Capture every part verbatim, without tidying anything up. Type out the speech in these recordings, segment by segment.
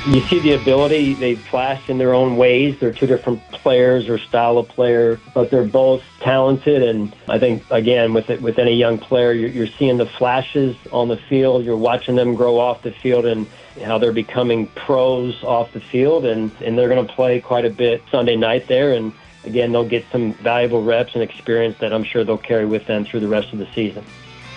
You see the ability. They flash in their own ways. They're two different players or style of player, but they're both talented. And I think, again, with it, with any young player, you're, you're seeing the flashes on the field. You're watching them grow off the field and how they're becoming pros off the field. And, and they're going to play quite a bit Sunday night there. And, again, they'll get some valuable reps and experience that I'm sure they'll carry with them through the rest of the season.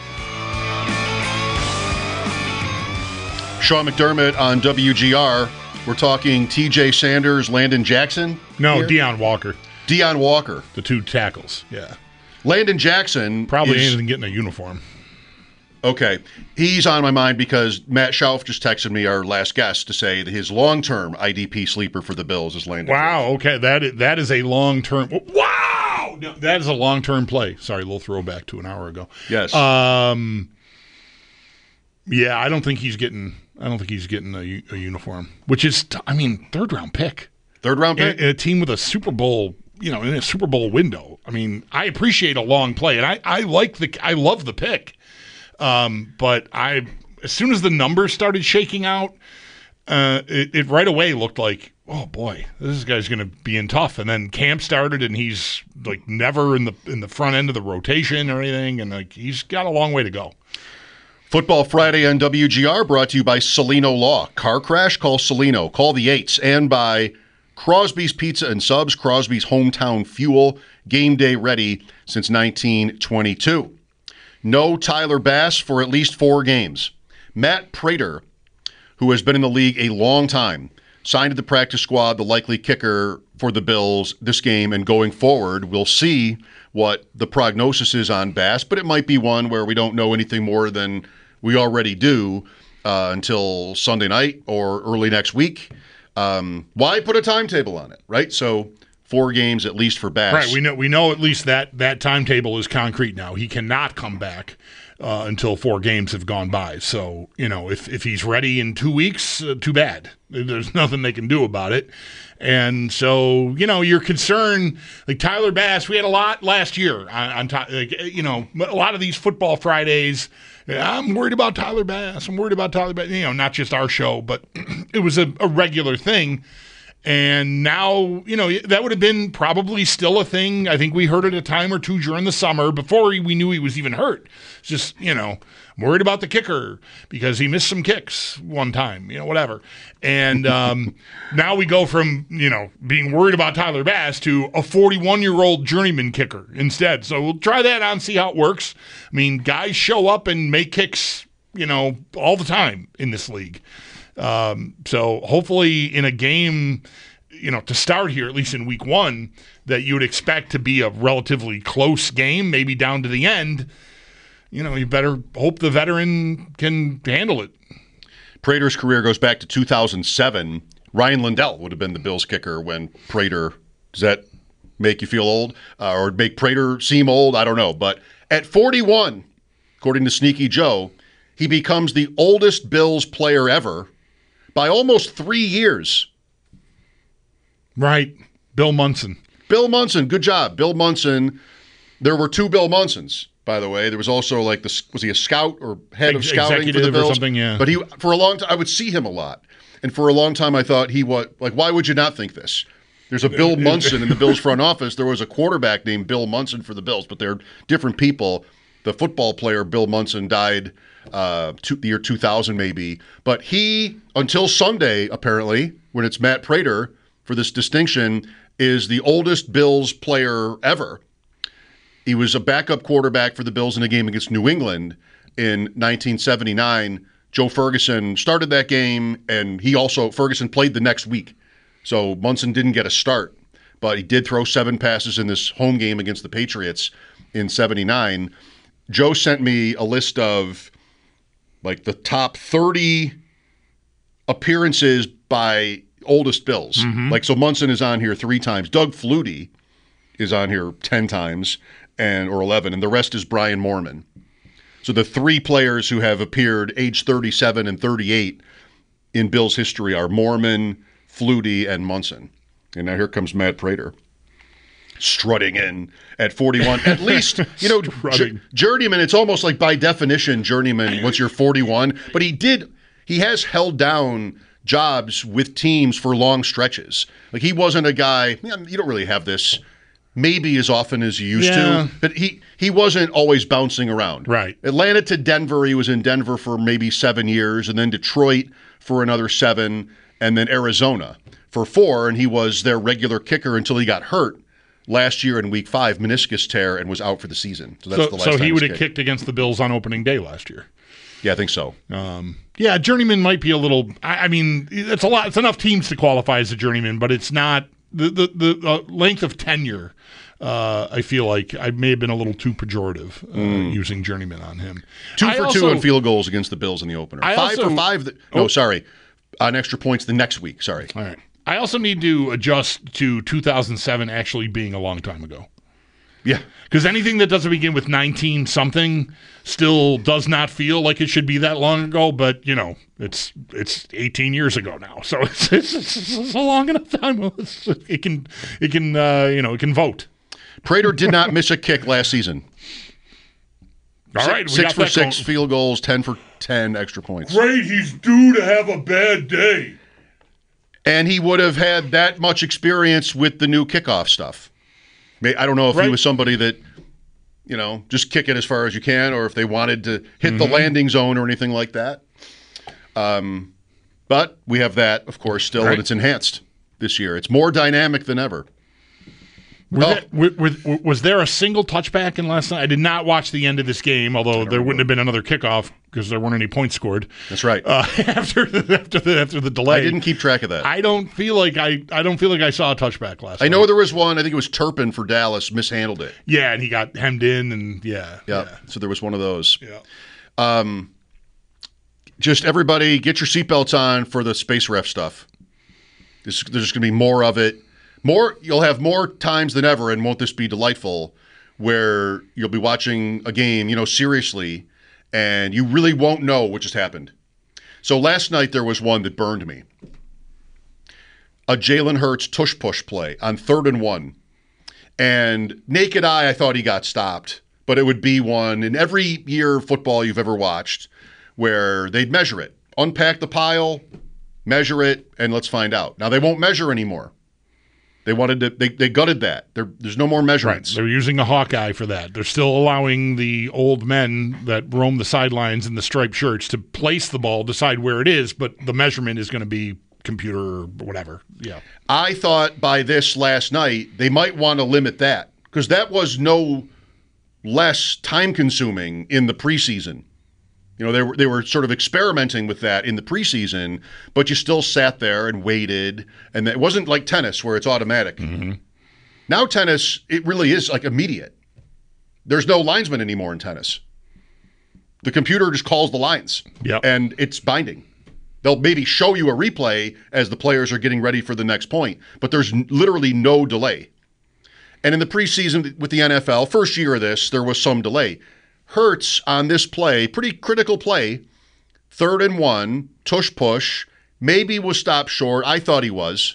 Sean McDermott on W G R. We're talking T J Sanders, Landon Jackson. No, here? Deion Walker. Deion Walker. The two tackles, yeah. Landon Jackson. Probably is, ain't even getting a uniform. Okay. He's on my mind because Matt Schauf just texted me, our last guest, to say that his long-term I D P sleeper for the Bills is Landon Wow, Jackson. okay. That is, that is a long-term. Wow! No, that is a long-term play. Sorry, a little throwback to an hour ago. Yes. Um. Yeah, I don't think he's getting. I don't think he's getting a, a uniform, which is, I mean, third round pick, third round pick, in, in a team with a Super Bowl, you know, in a Super Bowl window. I mean, I appreciate a long play, and I, I like the, I love the pick, um, but I, as soon as the numbers started shaking out, uh, it, it right away looked like, oh boy, this guy's going to be in tough. And then camp started, and he's like never in the in the front end of the rotation or anything, and like he's got a long way to go. Football Friday on W G R brought to you by Celino Law. Car crash? Call Celino. Call the eights. And by Crosby's Pizza and Subs, Crosby's hometown fuel, game day ready since nineteen twenty-two. No Tyler Bass for at least four games. Matt Prater, who has been in the league a long time, signed to the practice squad, the likely kicker for the Bills this game and going forward. We'll see what the prognosis is on Bass, but it might be one where we don't know anything more than we already do uh, until Sunday night or early next week. Um, why put a timetable on it, right? So four games at least for Bass. Right. We know we know at least that that timetable is concrete now. He cannot come back uh, until four games have gone by. So, you know, if, if he's ready in two weeks, uh, too bad. There's nothing they can do about it. And so, you know, your concern, like Tyler Bass, we had a lot last year on, on top, like, you know, a lot of these Football Fridays. I'm worried about Tyler Bass. I'm worried about Tyler Bass. You know, not just our show, but it was a, a regular thing. And now, you know, that would have been probably still a thing. I think we heard it a time or two during the summer before we knew he was even hurt. It's just, you know, I'm worried about the kicker because he missed some kicks one time, you know, whatever. And um, now we go from, you know, being worried about Tyler Bass to a forty-one-year-old journeyman kicker instead. So we'll try that out and see how it works. I mean, guys show up and make kicks, you know, all the time in this league. Um, so hopefully in a game, you know, to start here, at least in week one, that you would expect to be a relatively close game, maybe down to the end, you know, you better hope the veteran can handle it. Prater's career goes back to two thousand seven. Ryan Lindell would have been the Bills kicker when Prater, does that make you feel old? Uh, or make Prater seem old? I don't know. But at forty-one, according to Sneaky Joe, he becomes the oldest Bills player ever by almost three years. Right. Bill Munson. Bill Munson. Good job. Bill Munson. There were two Bill Munsons, by the way. There was also like the, was he a scout or head of Ex- scouting for the or Bills? something, yeah. But he, for a long time, I would see him a lot. And for a long time, I thought he was, like, why would you not think this? There's a Bill Munson in the Bills front office. There was a quarterback named Bill Munson for the Bills, but they're different people. The football player, Bill Munson, died uh, two, the year two thousand maybe. But he, until Sunday, apparently, when it's Matt Prater for this distinction, is the oldest Bills player ever. He was a backup quarterback for the Bills in a game against New England in nineteen seventy-nine. Joe Ferguson started that game, and he also, Ferguson played the next week. So Munson didn't get a start, but he did throw seven passes in this home game against the Patriots in seventy-nine. Joe sent me a list of like the top thirty appearances by oldest Bills. Mm-hmm. Like, so Munson is on here three times. Doug Flutie is on here ten times and or eleven, and the rest is Brian Moorman. So the three players who have appeared age thirty-seven and thirty-eight in Bills history are Moorman, Flutie, and Munson. And now here comes Matt Prater, strutting in at forty-one. At least, you know, j- journeyman, it's almost like by definition journeyman once you're forty-one. But he did, he has held down jobs with teams for long stretches. Like he wasn't a guy, you don't really have this maybe as often as you used Yeah. to, but he, he wasn't always bouncing around. Right. Atlanta to Denver, he was in Denver for maybe seven years, and then Detroit for another seven, and then Arizona for four, and he was their regular kicker until he got hurt last year in week five, meniscus tear, and was out for the season. So that's So, the last so time he he's would have kicked. kicked against the Bills on opening day last year. Yeah, I think so. Um, yeah, journeyman might be a little. I, I mean, it's a lot. It's enough teams to qualify as a journeyman, but it's not the the, the uh, length of tenure. Uh, I feel like I may have been a little too pejorative uh, mm. using journeyman on him. Two I for also, two on field goals against the Bills in the opener. I five also, for five. The, no, oh. sorry, on extra points the next week. Sorry. All right. I also need to adjust to two thousand seven actually being a long time ago. Yeah. Because anything that doesn't begin with nineteen something still does not feel like it should be that long ago, but, you know, it's it's eighteen years ago now. So it's, it's, it's a long enough time. It can, it can uh, you know, it can vote. Prater did not miss a kick last season. All six, right. We six got for that six going. field goals, ten for ten extra points. Great. He's due to have a bad day. And he would have had that much experience with the new kickoff stuff. I don't know if Right. he was somebody that, you know, just kick it as far as you can, or if they wanted to hit Mm-hmm. the landing zone or anything like that. Um, but we have that, of course, still, Right. and it's enhanced this year. It's more dynamic than ever. Were Oh. there, were, were, was there a single touchback in last night? I did not watch the end of this game, although there wouldn't have been another kickoff because there weren't any points scored. That's right. Uh, after the, after the after the delay, I didn't keep track of that. I, I don't feel like I I don't feel like I saw a touchback last night. know there was one. I think it was Turpin for Dallas mishandled it. Yeah, and he got hemmed in, and yeah, Yeah. yeah, So there was one of those. yeah. Just everybody get your seatbelts on for the space ref stuff. There's, there's going to be more of it. More, you'll have more times than ever, and won't this be delightful, where you'll be watching a game, you know, seriously, and you really won't know what just happened. So last night there was one that burned me. A Jalen Hurts tush-push play on third and one. And naked eye, I thought he got stopped. But it would be one in every year of football you've ever watched where they'd measure it. Unpack the pile, measure it, and let's find out. Now, they won't measure anymore. They wanted to. They, they gutted that. There, there's no more Right. measurements. They're using a Hawkeye for that. They're still allowing the old men that roam the sidelines in the striped shirts to place the ball, decide where it is, but the measurement is going to be computer or whatever. Yeah. I thought by this last night they might want to limit that because that was no less time-consuming in the preseason. You know, they were they were sort of experimenting with that in the preseason, but you still sat there and waited, and it wasn't like tennis where it's automatic. Mm-hmm. Now tennis, it really is like immediate. There's no linesman anymore in tennis. The computer just calls the lines, Yep. and it's binding. They'll maybe show you a replay as the players are getting ready for the next point, but there's n- literally no delay. And in the preseason with the N F L, first year of this, there was some delay. Hurts on this play, pretty critical play, third and one, tush push, maybe was stopped short. I thought he was.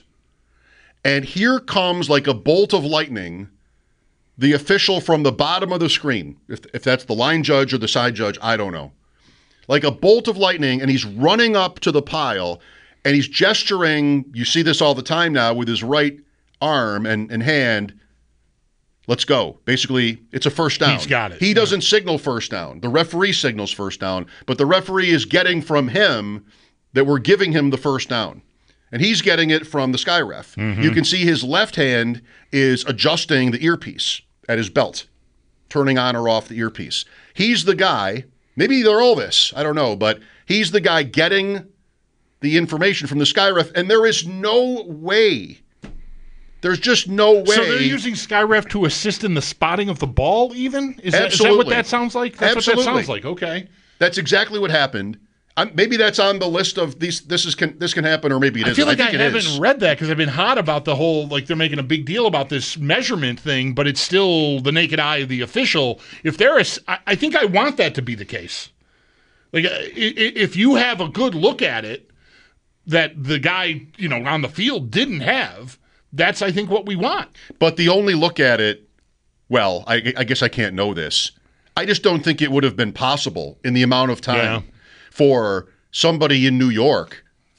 And here comes like a bolt of lightning, the official from the bottom of the screen, if, if that's the line judge or the side judge, I don't know. Like a bolt of lightning, and he's running up to the pile, and he's gesturing, you see this all the time now, with his right arm and, and hand, let's go. Basically, it's a first down. He's got it. He doesn't signal first down. The referee signals first down, but the referee is getting from him that we're giving him the first down. And he's getting it from the sky ref. Mm-hmm. You can see his left hand is adjusting the earpiece at his belt, turning on or off the earpiece. He's the guy, maybe they're all this, I don't know, but he's the guy getting the information from the sky ref, and there is no way There's just no way. So they're using SkyRef to assist in the spotting of the ball, even? Is that, is that what Absolutely. that sounds like? That's Absolutely. what that sounds like. Okay. That's exactly what happened. Um, maybe that's on the list of these. This is can, this can happen, or maybe it I isn't. feel like I, think it haven't is. read that because I've been hot about the whole, like they're making a big deal about this measurement thing, but it's still the naked eye of the official. If there is, I, I think I want that to be the case. Like, uh, i- i- if you have a good look at it that the guy, you know, on the field didn't have, that's, I think, what we want. But the only look at it, well, I, I guess I can't know this. I just don't think it would have been possible in the amount of time Yeah. for somebody in New York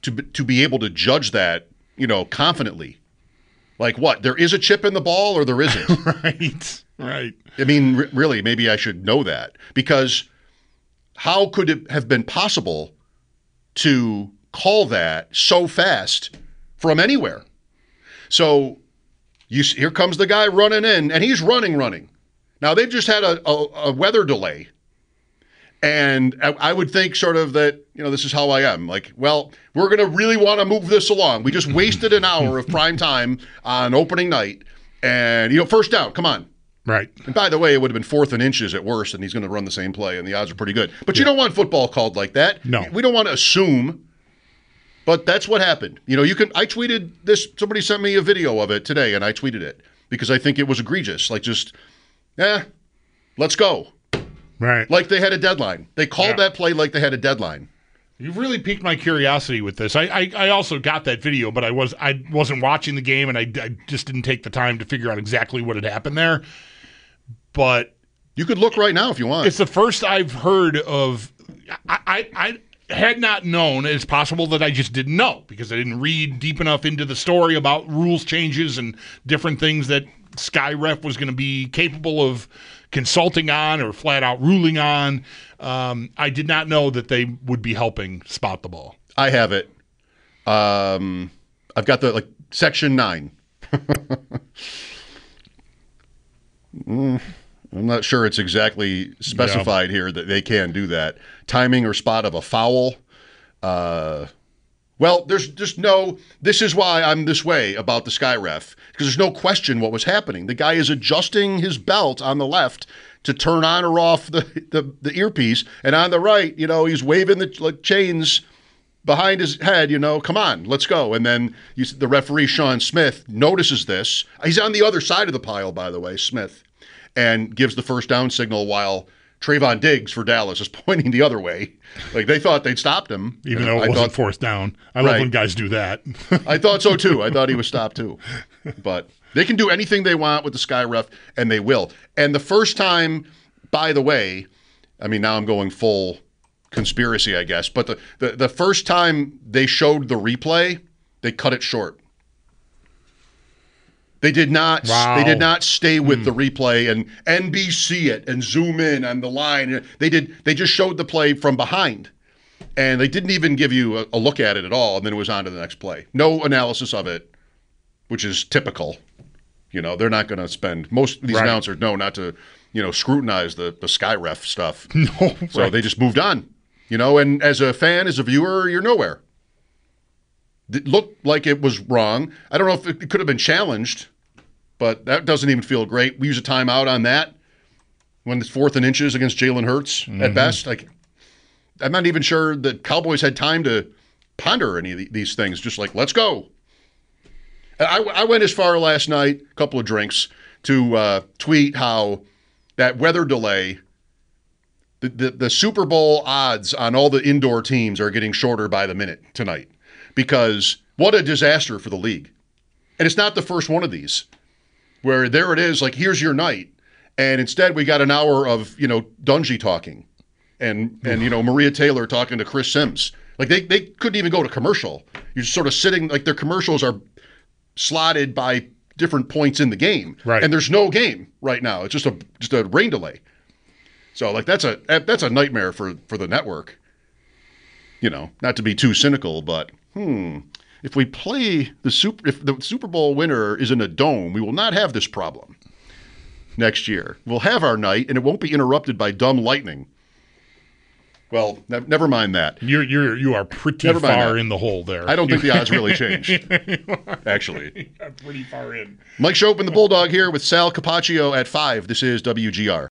to to be able to judge that, you know, confidently. Like what? There is a chip in the ball or there isn't? Right, right. I mean, r- really, maybe I should know that, because how could it have been possible to call that so fast from anywhere? So you here comes the guy running in, and he's running, running. Now, they've just had a, a, a weather delay. And I, I would think sort of that, you know, this is how I am. Like, well, we're going to really want to move this along. We just wasted an hour of prime time on opening night. And, you know, first down, come on. Right. And by the way, it would have been fourth and inches at worst, and he's going to run the same play, and the odds are pretty good. But you don't want football called like that. No. We don't want to assume. But that's what happened. You know, you can. I tweeted this. Somebody sent me a video of it today, and I tweeted it because I think it was egregious. Like, just, eh, let's go. Right. Like they had a deadline. They called Yeah. that play like they had a deadline. You've really piqued my curiosity with this. I, I, I also got that video, but I was I wasn't watching the game, and I, I just didn't take the time to figure out exactly what had happened there. But You could look right now if you want. it's the first I've heard of. I, I, I had not known. It's possible that I just didn't know because I didn't read deep enough into the story about rules changes and different things that Sky Ref was going to be capable of consulting on or flat out ruling on. Um, I did not know that they would be helping spot the ball. I have it. Um, I've got the like section nine. mm, I'm not sure it's exactly specified here that they can do that. Timing or spot of a foul. Uh, well, there's just no. This is why I'm this way about the Sky Ref, because there's no question what was happening. The guy is adjusting his belt on the left to turn on or off the, the, the earpiece, and on the right, you know, he's waving the like, chains behind his head, you know, come on, let's go. And then you, the referee, Sean Smith, notices this. He's on the other side of the pile, by the way, Smith, and gives the first down signal while Trayvon Diggs for Dallas is pointing the other way. Like, they thought they'd stopped him. Even though it I wasn't thought, fourth down. I love Right. when guys do that. I thought so, too. I thought he was stopped, too. But they can do anything they want with the Sky Ref, and they will. And the first time, by the way, I mean, now I'm going full conspiracy, I guess, but the, the, the first time they showed the replay, they cut it short. They did not Wow. they did not stay with mm. the replay and N B C it and zoom in on the line. They did they just showed the play from behind. And they didn't even give you a, a look at it at all, and then it was on to the next play. No analysis of it, which is typical. You know, they're not going to spend most of these right. announcers know not to, you know, scrutinize the the Sky Ref stuff. No. So right. they just moved on. You know, and as a fan, as a viewer, you're nowhere. It looked like it was wrong. I don't know if it could have been challenged, but that doesn't even feel great. We use a timeout on that when it's fourth and inches against Jalen Hurts mm-hmm. at best. Like, I'm not even sure the Cowboys had time to ponder any of these things. Just like, let's go. I, I went as far last night, a couple of drinks, to uh, tweet how that weather delay, the, the, the Super Bowl odds on all the indoor teams are getting shorter by the minute tonight. Because what a disaster for the league. And it's not the first one of these where there it is, like, here's your night. And instead we got an hour of, you know, Dungy talking and, and you know, Maria Taylor talking to Chris Sims. Like, they, they couldn't even go to commercial. You're just sort of sitting, like, their commercials are slotted by different points in the game. Right. And there's no game right now. It's just a just a rain delay. So, like, that's a that's a nightmare for, for the network. You know, not to be too cynical, but hmm, if we play the super, if the Super Bowl winner is in a dome, we will not have this problem next year. We'll have our night, and it won't be interrupted by dumb lightning. Well, ne- never mind that. You're you're you are pretty Never mind far that. in the hole there. I don't think the odds really changed. Actually, pretty far in. Mike Schopp and the Bulldog here with Sal Capaccio at five. This is W G R.